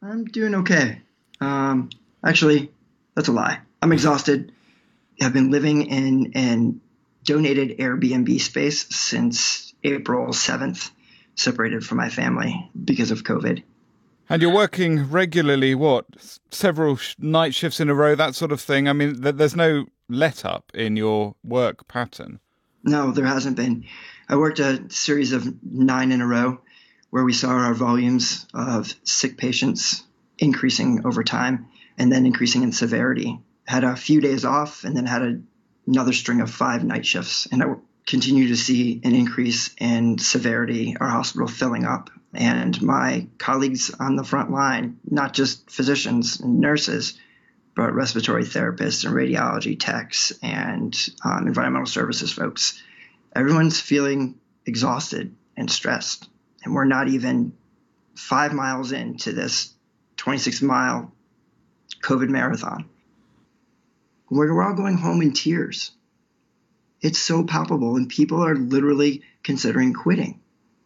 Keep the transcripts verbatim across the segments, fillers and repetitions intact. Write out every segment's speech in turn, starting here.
I'm doing okay. Um, actually, that's a lie. I'm exhausted. I've been living in an donated Airbnb space since April seventh, separated from my family because of COVID. And you're working regularly, what, several sh- night shifts in a row, that sort of thing? I mean, th- there's no let-up in your work pattern. No, there hasn't been. I worked a series of nine in a row where we saw our volumes of sick patients increasing over time and then increasing in severity. Had a few days off and then had a, another string of five night shifts. And I continue to see an increase in severity, our hospital filling up. And my colleagues on the front line, not just physicians and nurses, but respiratory therapists and radiology techs and um, environmental services folks, everyone's feeling exhausted and stressed. And we're not even five miles into this twenty-six mile COVID marathon. We're, we're all going home in tears. It's so palpable, and people are literally considering quitting.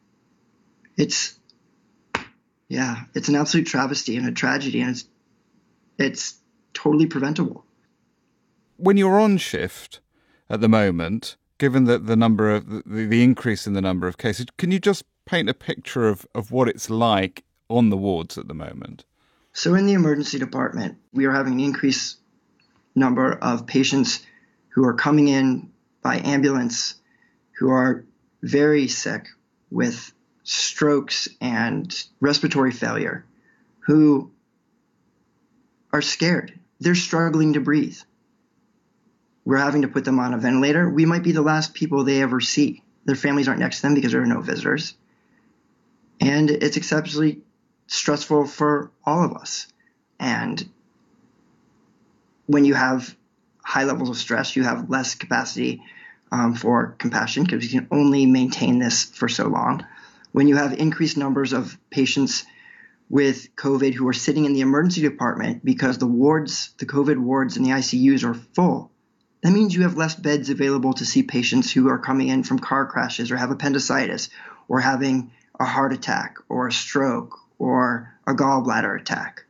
It's, yeah, it's an absolute travesty and a tragedy, and it's, it's totally preventable. When you're on shift at the moment, given that the number of the, the increase in the number of cases, can you just paint a picture of, of what it's like on the wards at the moment? So in the emergency department, we are having an increased number of patients who are coming in by ambulance who are very sick with strokes and respiratory failure, who are scared. They're struggling to breathe. We're having to put them on a ventilator. We might be the last people they ever see. Their families aren't next to them because there are no visitors. And it's exceptionally stressful for all of us. And when you have high levels of stress, you have less capacity um, for compassion because you can only maintain this for so long. When you have increased numbers of patients with COVID who are sitting in the emergency department because the wards, the COVID wards and the I C Us are full, that means you have less beds available to see patients who are coming in from car crashes or have appendicitis or having a heart attack or a stroke or a gallbladder attack.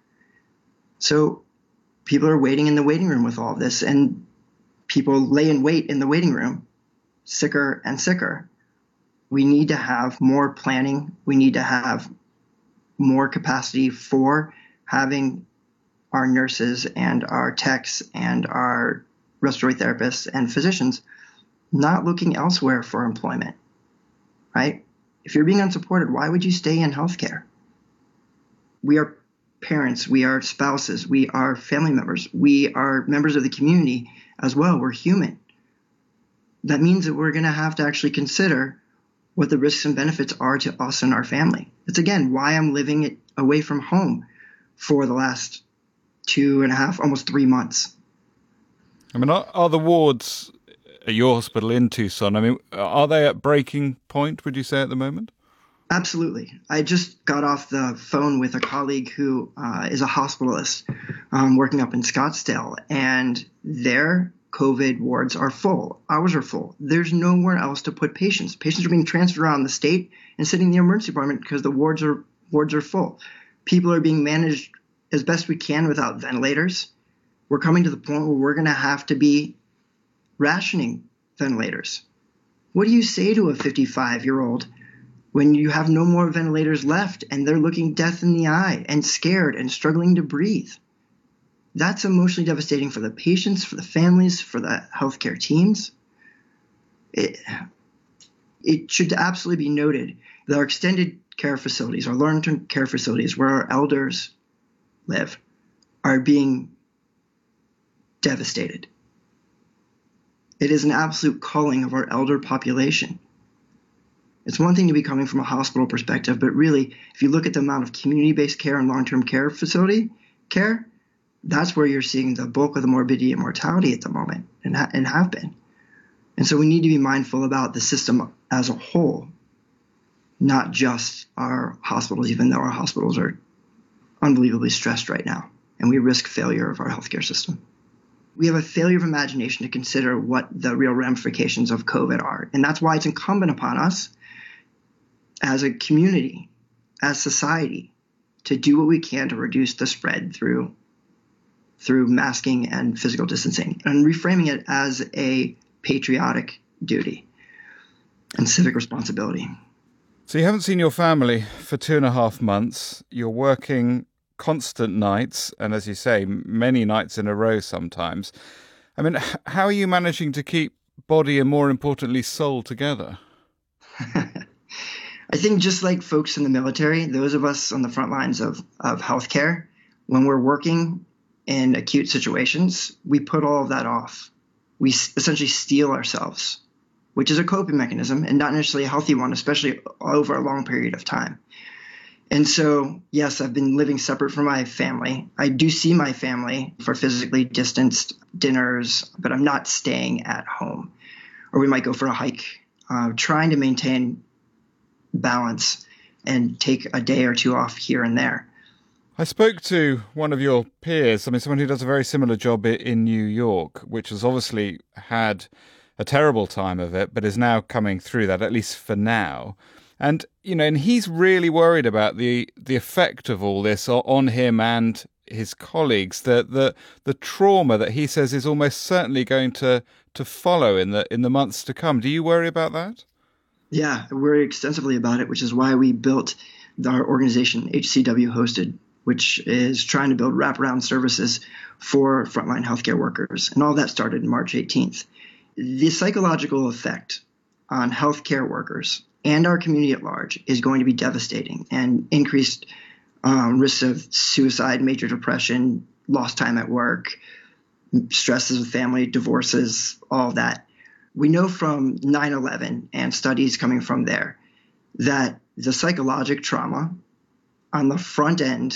So people are waiting in the waiting room with all of this, and people lay in wait in the waiting room, sicker and sicker. We need to have more planning. We need to have more capacity for having our nurses and our techs and our respiratory therapists and physicians not looking elsewhere for employment, right? If you're being unsupported, why would you stay in healthcare? We are parents, we are spouses, we are family members, we are members of the community as well. We're human. That means that we're going to have to actually consider what the risks and benefits are to us and our family. It's, again, why I'm living it away from home for the last two and a half, almost three months. I mean, are, are the wards at your hospital in Tucson, I mean, are they at breaking point, would you say, at the moment? Absolutely. I just got off the phone with a colleague who uh, is a hospitalist um, working up in Scottsdale, and their COVID wards are full. Ours are full. There's nowhere else to put patients. Patients are being transferred around the state and sitting in the emergency department because the wards are wards are full. People are being managed as best we can without ventilators. We're coming to the point where we're going to have to be rationing ventilators. What do you say to a fifty-five-year-old when you have no more ventilators left and they're looking death in the eye and scared and struggling to breathe? That's emotionally devastating for the patients, for the families, for the healthcare teams. It, it should absolutely be noted that our extended care facilities, our long-term care facilities where our elders live, are being devastated. It is an absolute culling of our elder population. It's one thing to be coming from a hospital perspective, but really, if you look at the amount of community-based care and long-term care facility care, that's where you're seeing the bulk of the morbidity and mortality at the moment, and, ha- and have been. And so we need to be mindful about the system as a whole, not just our hospitals, even though our hospitals are unbelievably stressed right now, and we risk failure of our healthcare system. We have a failure of imagination to consider what the real ramifications of COVID are. And that's why it's incumbent upon us as a community, as society, to do what we can to reduce the spread through through masking and physical distancing, and reframing it as a patriotic duty and civic responsibility. So you haven't seen your family for two and a half months. You're working constant nights, and as you say, many nights in a row sometimes. I mean, how are you managing to keep body and, more importantly, soul together? I think just like folks in the military, those of us on the front lines of, of healthcare, when we're working in acute situations, we put all of that off. We essentially steel ourselves, which is a coping mechanism and not necessarily a healthy one, especially over a long period of time. And so, yes, I've been living separate from my family. I do see my family for physically distanced dinners, but I'm not staying at home. Or we might go for a hike, uh, trying to maintain balance and take a day or two off here and there. I spoke to one of your peers, I mean, someone who does a very similar job in New York, which has obviously had a terrible time of it, but is now coming through that, at least for now. And, you know, and he's really worried about the the effect of all this on him and his colleagues, the the the trauma that he says is almost certainly going to to follow in the in the months to come. Do you worry about that? Yeah, I worry extensively about it, which is why we built our organization, H C W Hosted, which is trying to build wraparound services for frontline healthcare workers. And all that started March eighteenth. The psychological effect on healthcare workers and our community at large is going to be devastating, and increased um, risks of suicide, major depression, lost time at work, stresses with family, divorces, all of that. We know from nine eleven and studies coming from there that the psychological trauma on the front end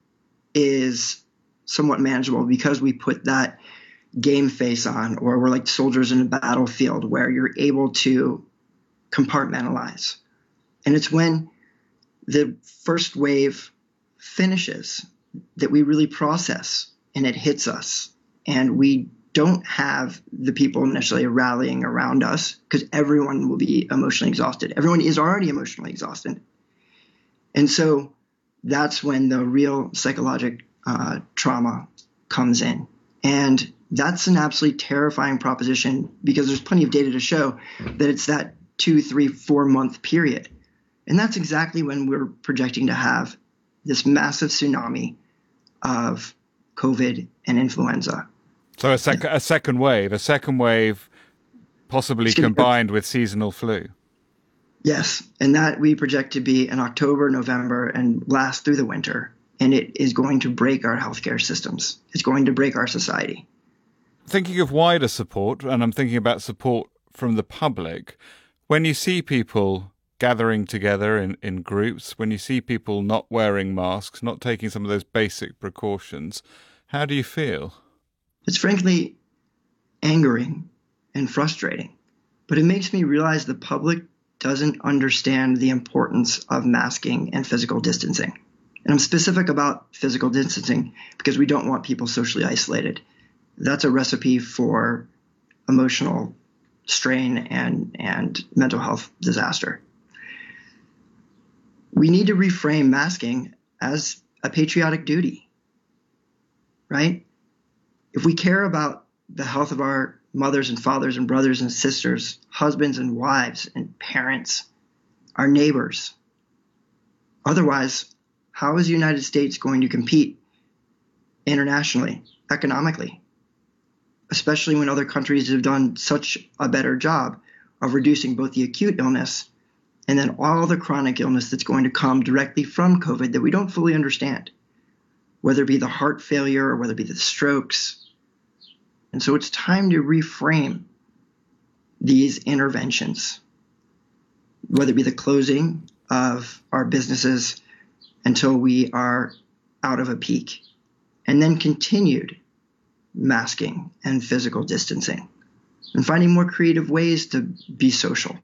is somewhat manageable because we put that game face on, or we're like soldiers in a battlefield where you're able to compartmentalize. And it's when the first wave finishes that we really process and it hits us, and we don't have the people necessarily rallying around us because everyone will be emotionally exhausted. Everyone is already emotionally exhausted. And so that's when the real psychological uh, trauma comes in. And that's an absolutely terrifying proposition, because there's plenty of data to show that it's that two, three, four month period. And that's exactly when we're projecting to have this massive tsunami of COVID and influenza. So a, sec- a second wave, a second wave possibly combined with seasonal flu. Yes, and that we project to be in October, November, and last through the winter. And it is going to break our healthcare systems. It's going to break our society. Thinking of wider support, and I'm thinking about support from the public, when you see people gathering together in, in groups, when you see people not wearing masks, not taking some of those basic precautions, how do you feel? It's frankly angering and frustrating, but it makes me realize the public doesn't understand the importance of masking and physical distancing. And I'm specific about physical distancing because we don't want people socially isolated. That's a recipe for emotional strain and, and mental health disaster. We need to reframe masking as a patriotic duty, right? If we care about the health of our mothers and fathers and brothers and sisters, husbands and wives and parents, our neighbors, otherwise, how is the United States going to compete internationally, economically, especially when other countries have done such a better job of reducing both the acute illness and then all the chronic illness that's going to come directly from COVID that we don't fully understand, whether it be the heart failure or whether it be the strokes. And so it's time to reframe these interventions, whether it be the closing of our businesses until we are out of a peak, and then continued masking and physical distancing, and finding more creative ways to be social.